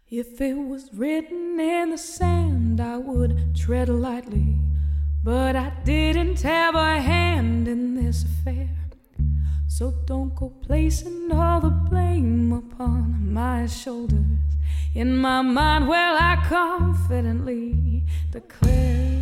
If it was written in the sand, I would tread lightly, but I didn't have a hand in this affair. So don't go placing all the blame upon my shoulders. In my mind, well, I confidently declare,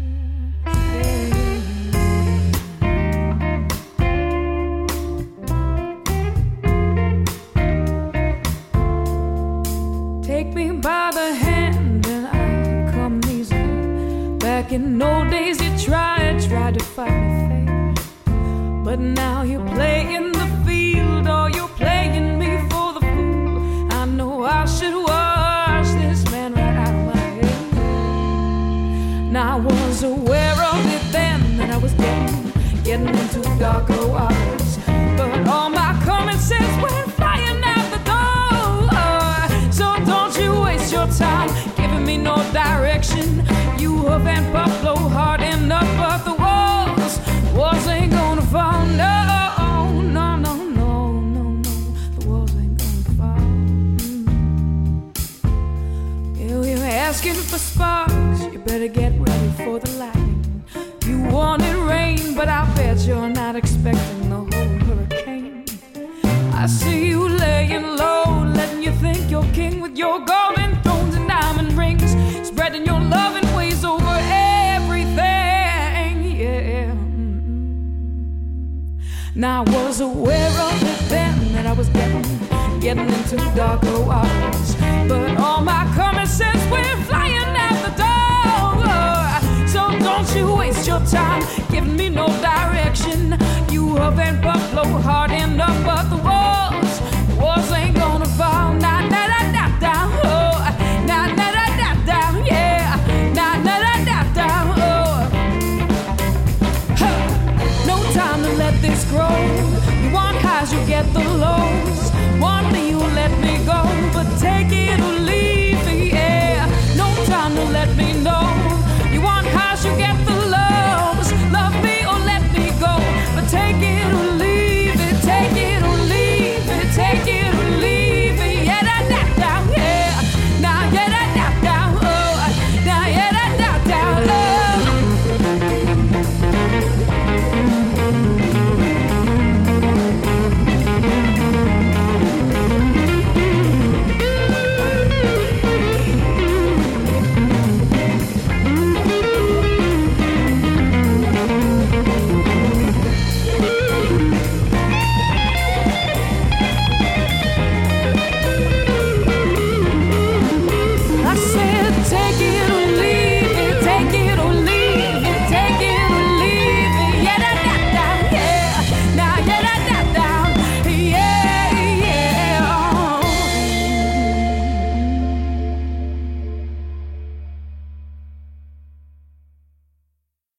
take me by the hand and I'll come easy. Back in old days you tried to fight me fair, but now you play in the field, or you're playing me for the fool. I know I should wash this man right out of my head. Now I was aware of it then, that I was getting into darker waters, but all my common sense went flying out the door. So don't you waste your time giving me no direction. You haven't buffalo hard enough, but the walls ain't gonna fall. No, no, no, no, no, no. The walls ain't gonna fall. You're asking for sparks, you better get ready for the lightning. You wanted rain, but I bet you're not expecting the whole hurricane. I see you laying low, letting you think you're king with your golden thrones and diamond rings, spreading your loving ways over everything, yeah. Now I was aware of it then, that I was getting into darker waters, but all my common sense went flying out the door. So don't you waste your time giving me no direction. You haven't buffalo hard enough, but the walls ain't gonna fall. Nah, nah, nah, nah, nah, oh. Nah, nah, nah, nah, nah, yeah. Nah, nah, nah, nah, nah, oh. Huh. No time to let this grow. You want highs, you get the lows. Want me, you let me go, but take it